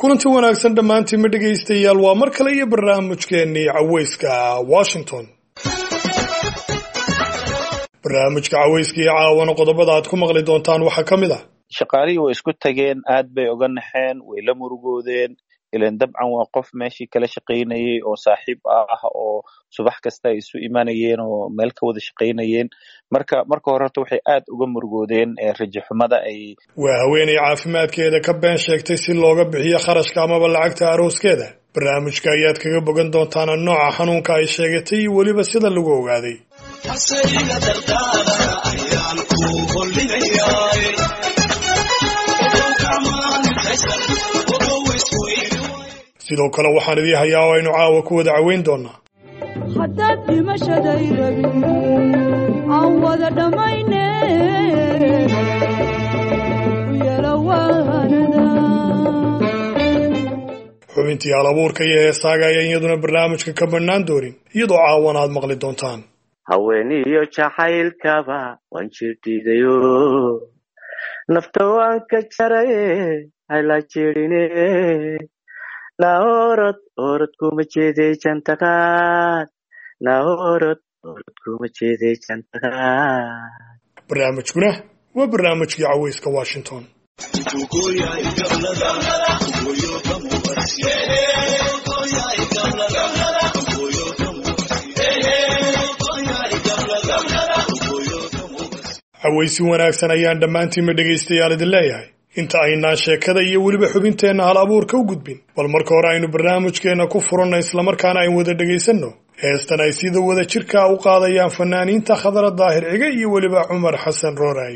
kulanti wanaagsan dhammaantiin ma dhegaystayaal waa mar kale iyo barnaamijkeennii cawayska Washington. barnaamijka cawayska iyo caawana qodobada aad ku maqli doontaan waxaa ka mid ah shaqaalihii way isku tageen aad bay uga naxeen way la murugoodeen ileen dabcan waa qof meeshii kala shaqaynayay oo saaxiib ah oo subax kasta ay isu imanayeen oo meel ka wada shaqaynayeen marka hore waxay aad uga murugoodeen rajo xumada ay waa haweeney caafimaadkeeda ka been sheegtay si looga bixiyo kharashka amaba lacagta arooskeeda barnaamijka ayaad kaga bogan doontaan nooca xanuunka ay sheegatay iyo weliba sida lagu ogaaday sidoo kale waxaan idii hayaa oo aynu caawa ku wada caweyn doonaa haddaad dhimashaday rabin aan wada dhammayne xubintii halabuurka iyo heesaaga ayaan iyaduna barnaamijka ka bannaan doonin iyadoo caawana aad maqli doontaan haweeniyo jacaylkaba waan jirdhiidayo nafta waan ka jaraye hayla jirine na orod kuma jeeday jantaqaad na orod kuma jeeday jantaqaad barnaamijkuna waa barnaamijkii cawayska Washington. cawaysi wanaagsan ayaan dhammaantiin ma dhegaystayaal idin leeyahay inta aynaan sheekada iyo weliba xubinteenna hal abuurka u gudbin bal marka hore aynu barnaamijkeenna ku furanno islamarkaana aynu wada dhegaysanno heestan ay sida wada jirkaa u qaadayaan fanaaniinta Khadra Daahir Cige iyo weliba Cumar Xasan Rooray.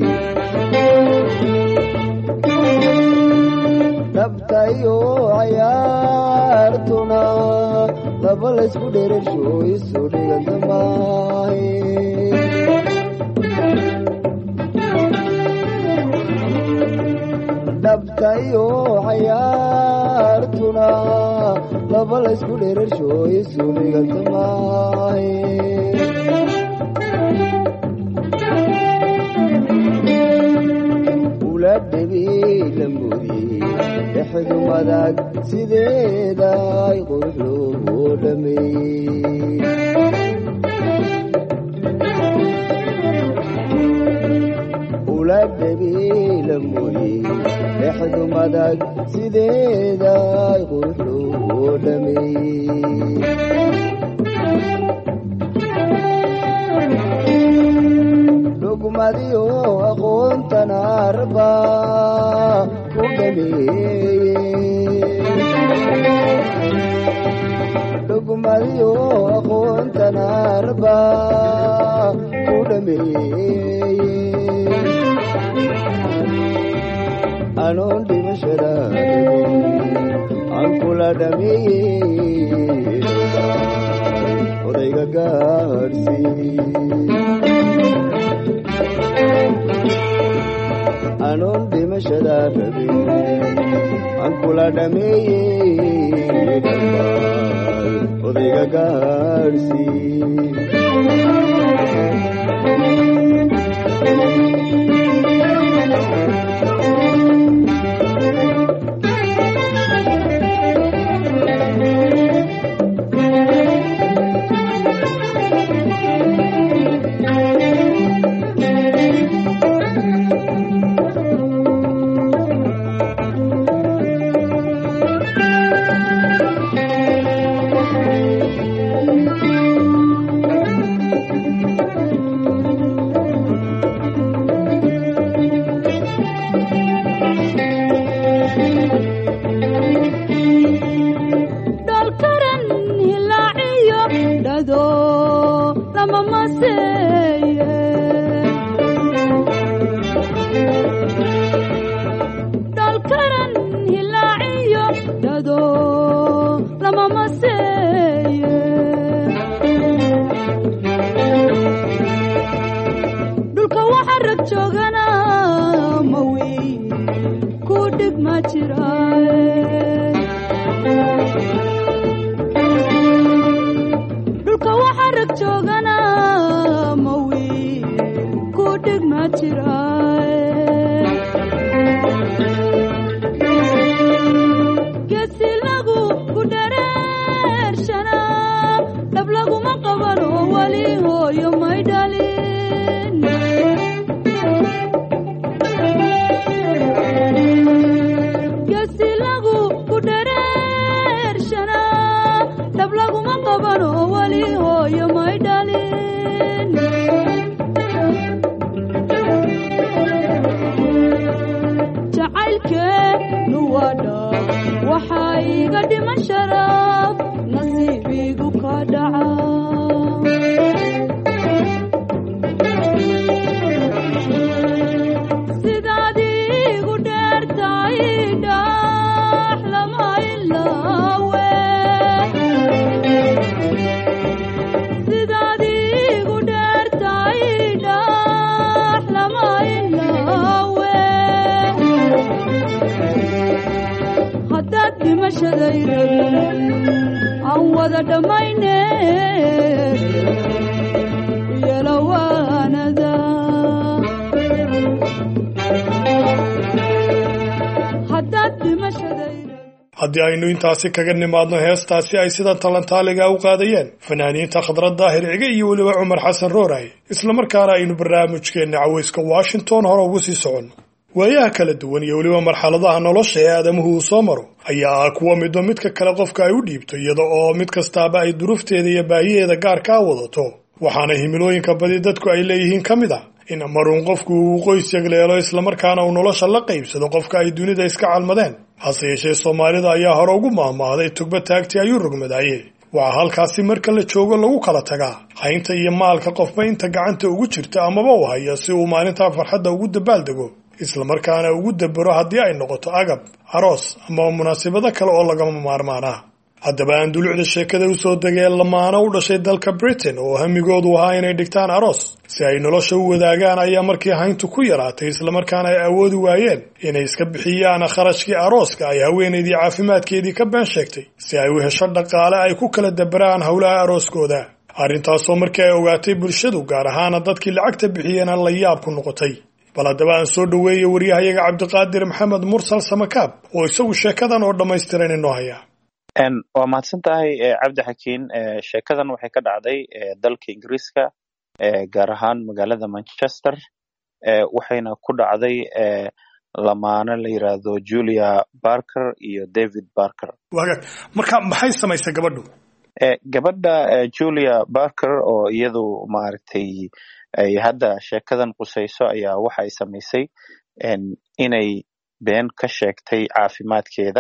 dabtayo isku dheerasho isu dhiganta maahe dhabta iyo cayaartuna laba la isku dheerasho isu dhiganta maahe ula dhabiila mudi dhexdu madag sideeda ay qurux loogu dhameeyey ula dhabiila mudi dhexdu madag sideeda ay qurux loogu dhameeyey dhugmadiyo aqoontana arba ku dhameeyey dhugmadiyo aqoontana arba ku dhameeyey anoon dhimashada aan kula dhameeyey odayga gaadhsii anoon dhimashada rabin aan kula dhameeyey dhammaan odayga gaadhsii haddii aynu intaasi kaga nimaadno heestaasi ay sida talantaaliga u qaadayeen fanaaniinta Khadra Daahir Cige iyo waliba Cumar Xasan Rooray isla markaana aynu barnaamijkeena cawayska Washington hore ugu sii socono waayaha kala duwan iyo waliba marxaladaha nolosha ee aadamuhu soo maro ayaa kuwa midka kale qofka ay u dhiibto iyada oo mid kastaaba ay duruufteeda iyo baahiyeeda gaarka ah wadato waxaana himilooyinka badi dadku ay leeyihiin kamid ah in marun qofku uu qoys yagleelo isla markaana uu nolosha la qaybsado qofka ay dunida iska calmadeen hase yeeshee Soomaalida ayaa hore ugu maahmaaday tugba taagti ayuu rugmadaaye waa halkaasi marka la joogo lagu kala tagaa haynta iyo maalka qofba inta gacanta ugu jirta amaba uu hayo si uu maalinta farxadda ugu dabaaldego isla markaana ugu dabaro haddii ay noqoto agab aroos ama munaasabado kale oo laga maarmaan ah haddaba aan dulucda sheekada u soo degeen lamaana u dhashay dalka Britain oo hamigoodu ahaa inay dhigtaan aroos si ay nolosha u wadaagaan ayaa markii hayntu ku yaraatay isla markaana ay awoodi waayeen inay iska bixiyaan kharashkii arooska ay haweeneydii caafimaadkeedii ka been sheegtay si ay u hesho dhaqaale ay ku kala dabaraan howlaha arooskooda arrintaasoo markii ay ogaatay bulshadu gaar ahaan dadkii lacagta bixiyeen la yaab ku noqotay bal haddaba aan soo dhaweeyay wariyahayaga Cabdiqaadir Maxamed Mursal Samakaab oo isagu sheekadan oo dhammaystiran inoo haya waa mahadsan tahay cabdi xakiin sheekadan waxay ka dhacday dalka Ingiriiska gaar ahaan magaalada Manchester waxayna ku dhacday lamaana la yiraahdo Julia Barker iyo David Barker marka maxay samaysay gabadhu gabadha Julia Barker oo iyadu maaragtay ay hadda sheekadan qusayso ayaa waxa ay samaysay inay been ka sheegtay caafimaadkeeda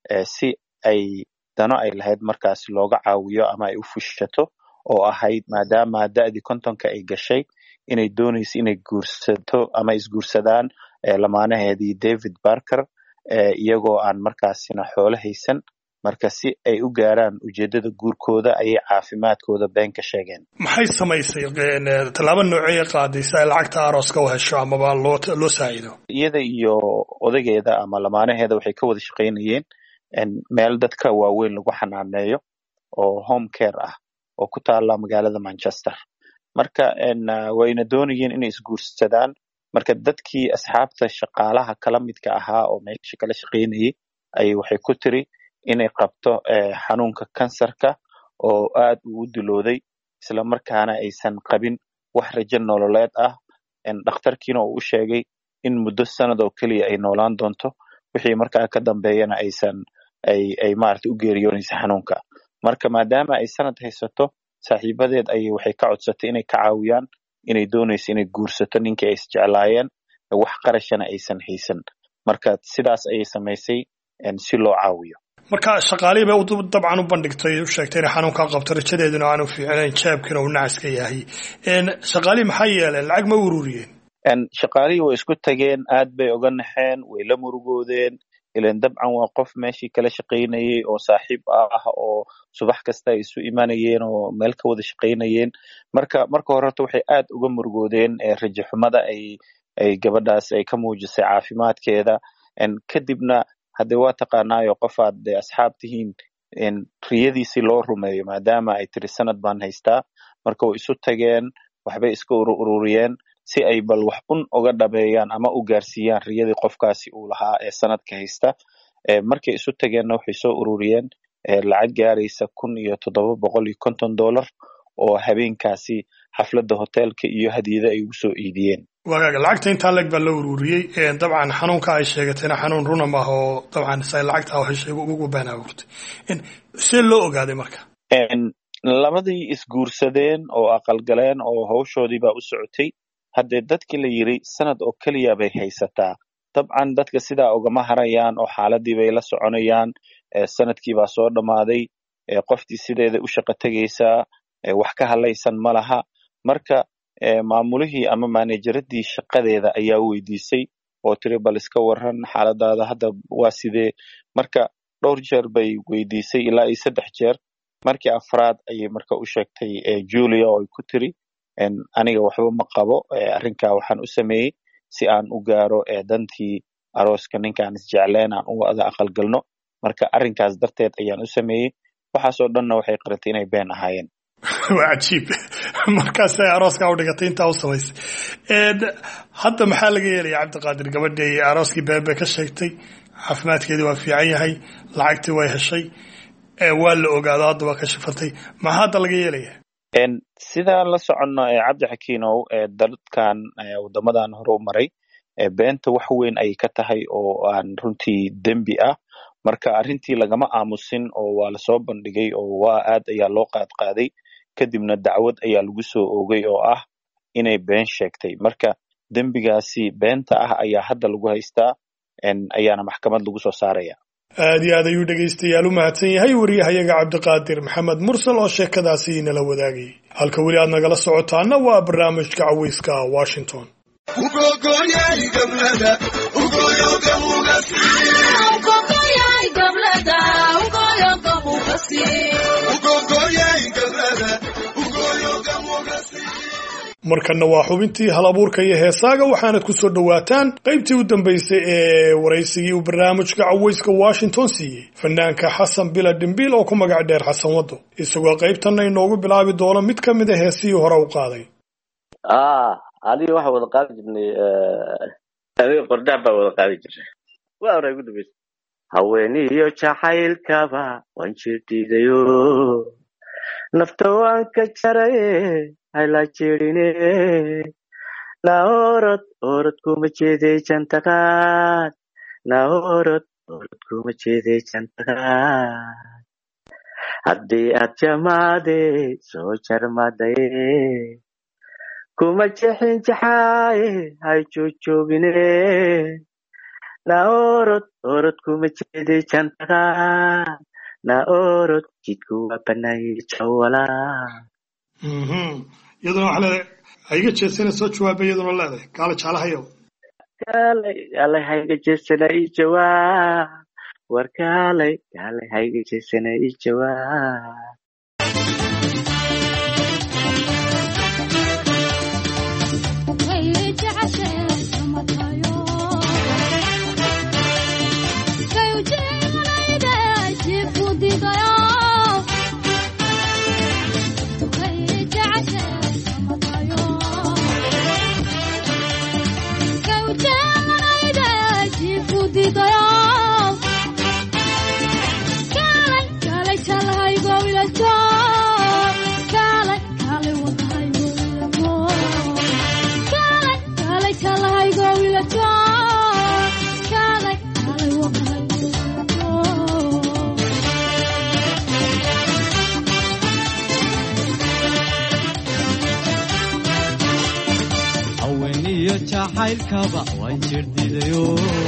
si ay dano ay lahayd markaas looga caawiyo ama ay u fushato oo ahayd maadaama da'dii kontonka ay gashay inay doonayso inay guursato ama isguursadaan lamaanaheedii David Barker iyagoo aan markaasina xoolo haysan marka si ay u gaaraan ujeedada guurkooda ayay caafimaadkooda been ka sheegeen maxay samaysay talaabo noocee qaaday si ay lacagta arooska u hesho ama loo saacido iyada iyo odageeda ama lamaanaheeda waxay ka wada shaqaynayeen meel dadka waaweyn lagu xanaaneeyo oo home care ah oo ku taala magaalada Manchester marka wayna doonayeen inay isguursadaan marka dadkii asxaabta shaqaalaha kala midka ahaa oo meesha kala shaqaynayay ay waxay ku tiri inay qabto xanuunka kansarka oo aad u dilooday isla markaana aysan qabin wax rajo nololeed ah dhakhtarkiina uu u sheegay in muddo sanad oo kaliya ay noolaan doonto wixii markaa ka dambeeyana aysan ay maartay u geeriyoonaysa xanuunka marka maadaama ay sanad haysato saaxiibadeed ayay waxay ka codsatay inay ka caawiyaan inay doonayso inay guursato ninkii ay isjeclaayeen wax qarashana aysan haysan marka sidaas ayay samaysay si loo caawiyo marka shaqaalihii bay dabcan u bandhigtay u sheegtay in xanuunka qabto rajadeeduna aanu fiicnayn jeebkina uu nacaska yahay shaqaalihii maxay yeeleen lacag ma ururiyeen shaqaalihii way isku tageen aad bay uga naxeen way la murugoodeen ileen dabcan waa qof meeshii kala shaqaynayay oo saaxiib ah oo subax kasta ay isu imanayeen oo meel ka wada shaqaynayeen marka horeta waxay aad uga murugoodeen rajo xumada ay gabadhaas ay ka muujisay caafimaadkeeda kadibna hadde waa taqaanaayo qofaad asxaab tihiin riyadiisii loo rumeeyo maadaama ay tiri sanad baan haystaa marka way isu tageen waxbay iska ururiyeen si ay bal wax uga dhabeeyaan ama u gaarsiiyaan riyadii qofkaasi uu lahaa ee sanadka haysta markay isu tageenna waxay soo ururiyeen lacag gaaraysa $1,750 oo habeenkaasi xafladda hoteelka iyo hadiyada ay ugu soo iidiyeen lacagta intaa leg baa la ururiyey dabcan xanuunka ay sheegatayna xanuun runa maaha oo dabcan say lacagta waxay ugu been abuurtay see loo ogaaday marka labadii isguursadeen oo aqalgaleen oo hawshoodii baa u socotay haddee dadkii la yiri sanad oo keliya bay haysataa dabcan dadka sidaa ugama harayaan oo xaaladii bay la soconayaan sanadkii baa soo dhammaaday qoftii sideeda u shaqo tegaysaa wax ka hadlaysan ma laha marka maamulihii ama maanejaradii shaqadeeda ayaa weydiisay oo tiri bal iska waran xaaladaada hadda waa sidee marka dhowr jeer bay weydiisay ilaa iyo 3 jeer markii afraad ayay marka u sheegtay Julia oo ku tiri aniga waxba ma qabo arrinka waxaan u sameeyay si aan u gaaro dantii arooska ninkaan isjecleen aan u wada aqal galno marka arrinkaas darteed ayaan u sameeyay waxaas oo dhanna waxay qaratay inay been ahaayeen waa cajiib markaas ay arooska u dhigatay intaa u samaysay hadda maxaa laga yeelaya Cabdiqaadir gabadhii arooskii beebe ka sheegtay caafimaadkeedu waa fiican yahay lacagtii way heshay waa la ogaado hadda waa ka shafantay maxaa hadda laga yeelaya sida la socono cabdi xakiinow dadkan wadamadan hore u maray beenta wax weyn ay ka tahay oo aan runtii dembi ah marka arrintii lagama aamusin oo waa la soo bandhigay oo waa aad ayaa loo qaadqaaday kadibna dacwad ayaa lagu soo oogay oo ah inay been sheegtay marka dembigaasi beenta ah ayaa hadda lagu haystaa ayaana maxkamad lagu soo saaraya aad iyo aad ayuu dhegaystayaal u mahadsan yahay wariyahayaga Cabdiqaadir Maxamed Mursal oo sheekadaasi inala wadaagay halka weli aad nagala socotaana waa barnaamijka caweyska Washington markana waa xubintii halabuurka iyo heesaaga waxaanad ku soo dhowaataan qaybtii u dambaysay ee waraysigii uu barnaamijka cawayska Washington siiyey fanaanka Xasan Bila Dhimbil oo ku magac dheer Xasan Wado isagoo qaybtan inoogu bilaabi doono mid ka mid ah heesihii hore u qaaday adiga waxa wada qaadi jirnay adiga qordax baa wada qaadi jirnay waa hore ugu dambaysay haweeniyo jacaylkaba waan jirdiidayo nafta waan ka jaray hayla jirine na orod kuma jeeday jantaqaad na orod kuma jeeday jantaqaad haddii aad jamaade soo jarmaday kuma jexin jaxaaye hay joojobine na orod kuma jeeday jantaqaad na orod jidku waa banaaye jawala iyaduna waxa leedahay hayga jeesana soo jawaabay iyaduna leedahay kaala jeclahayo kaalay hayga jeesana ii jawaab war kaalay hayga jeesana ii jawaab jacaylkaba waan jirdidayo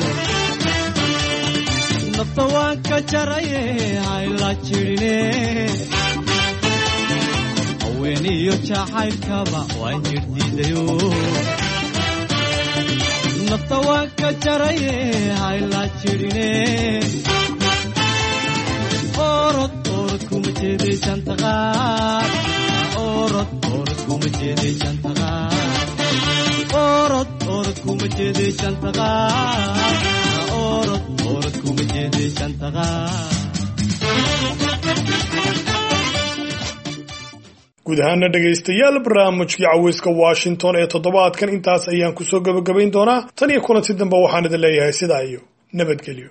nafta waan ka jaraye hayla jirine haweeniyo jacaylkaba waan jirdidayo nafta waan ka jaraye hayla jirine orod kuma jeeday jantaqaad orod kuma jeeday jantaqaad orod kuma jeeday jantaqaad orod kuma jeeday jantaqaad guud ahaana dhegaystayaal barnaamijkii cawayska Washington ee toddobaadkan intaas ayaan ku soo gabagabayn doonaa tan iyo kulanti dambe waxaan idin leeyahay sidaa iyo nabadgelyo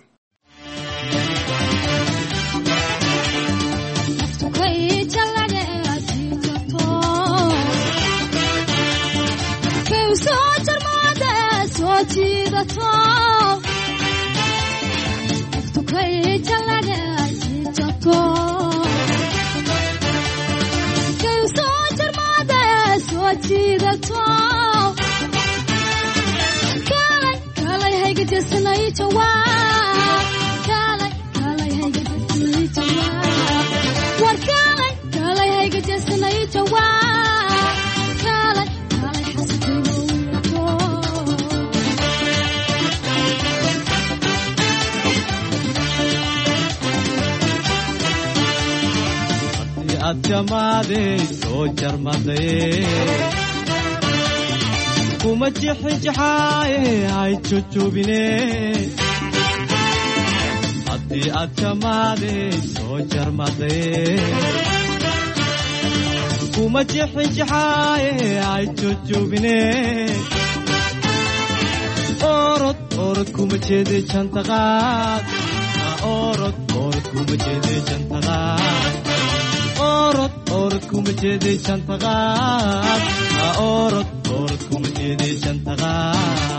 jamaade soo jarmaday kuma jixin jaxaaye hay joojobine haddii aad jamaade soo jarmaday kuma jixin jaxaaye hay joojobine orod kuma jeeday jantaqaad orod kuma jeeday jantaqaad orod kuma jeeday jantaqaad orod kuma jeeday jantaqaad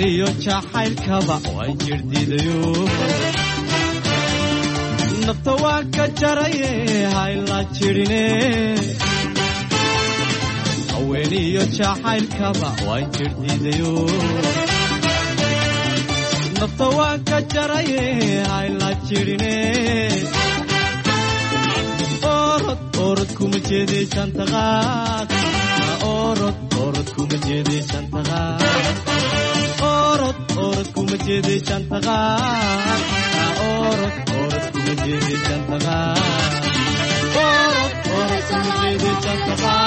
haweeniyo jacaylkaba waan jirdiidayo nafta waan ka jaraye hayla jirine haweeniyo jacaylkaba waan jirdiidayo nafta waan ka jaraye hayla jirine orod kuma jeedee jantaqaad orod kuma jeedee jantaqaad orod kuma jeedee jantaqaad orod kuma jeedee jantaqaad orod kuma jeedee jantaqaad